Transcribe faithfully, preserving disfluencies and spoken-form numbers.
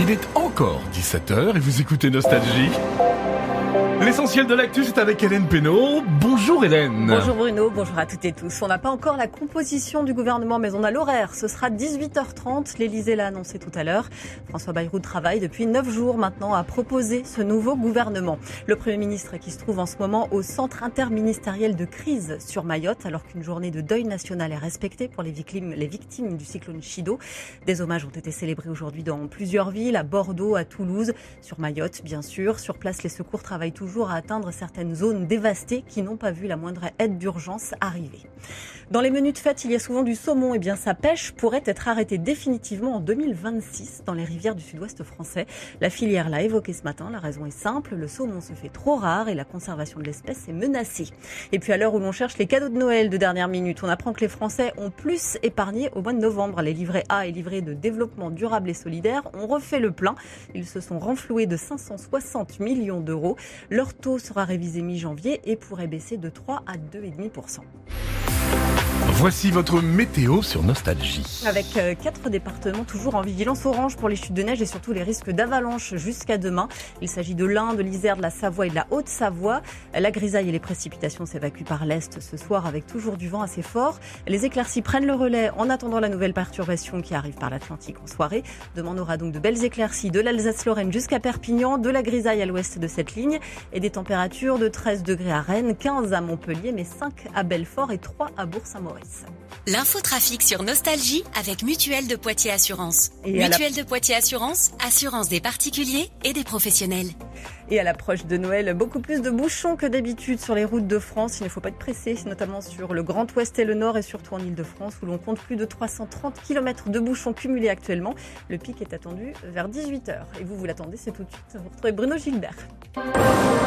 Il est encore dix-sept heures et vous écoutez Nostalgie. L'essentiel de l'actu, c'est avec Hélène Pénaud. Bonjour Hélène. Bonjour Bruno, bonjour à toutes et tous. On n'a pas encore la composition du gouvernement, mais on a l'horaire. Ce sera dix-huit heures trente, l'Élysée l'a annoncé tout à l'heure. François Bayrou travaille depuis neuf jours maintenant à proposer ce nouveau gouvernement. Le Premier ministre qui se trouve en ce moment au centre interministériel de crise sur Mayotte, alors qu'une journée de deuil national est respectée pour les victimes, les victimes du cyclone Chido. Des hommages ont été célébrés aujourd'hui dans plusieurs villes, à Bordeaux, à Toulouse, sur Mayotte bien sûr. Sur place, les secours travaillent toujours à atteindre certaines zones dévastées qui n'ont pas vu la moindre aide d'urgence arriver. Dans les menus de fête, il y a souvent du saumon. Eh bien, sa pêche pourrait être arrêtée définitivement en deux mille vingt-six dans les rivières du sud-ouest français. La filière l'a évoqué ce matin. La raison est simple. Le saumon se fait trop rare et la conservation de l'espèce est menacée. Et puis, à l'heure où l'on cherche les cadeaux de Noël de dernière minute, on apprend que les Français ont plus épargné au mois de novembre. Les livrets A et livrets de développement durable et solidaire ont refait le plein. Ils se sont renfloués de cinq cent soixante millions d'euros. Leur taux sera révisé mi-janvier et pourrait baisser de trois à deux virgule cinq pour cent. Voici votre météo sur Nostalgie. Avec euh, quatre départements toujours en vigilance orange pour les chutes de neige et surtout les risques d'avalanche jusqu'à demain. Il s'agit de l'Ain, de l'Isère, de la Savoie et de la Haute-Savoie. La grisaille et les précipitations s'évacuent par l'est ce soir avec toujours du vent assez fort. Les éclaircies prennent le relais en attendant la nouvelle perturbation qui arrive par l'Atlantique en soirée. Demain, on aura donc de belles éclaircies de l'Alsace-Lorraine jusqu'à Perpignan, de la grisaille à l'ouest de cette ligne et des températures de treize degrés à Rennes, quinze à Montpellier, mais cinq à Belfort et trois à Bourg-Saint-Maurice. L'infotrafic sur Nostalgie avec Mutuelle de Poitiers Assurance. Et Mutuelle la... de Poitiers Assurance, assurance des particuliers et des professionnels. Et à l'approche de Noël, beaucoup plus de bouchons que d'habitude sur les routes de France. Il ne faut pas être pressé, notamment sur le Grand Ouest et le Nord et surtout en Ile-de-France où l'on compte plus de trois cent trente kilomètres de bouchons cumulés actuellement. Le pic est attendu vers dix-huit heures. Et vous, vous l'attendez, c'est tout de suite. Vous retrouvez Bruno Gilbert.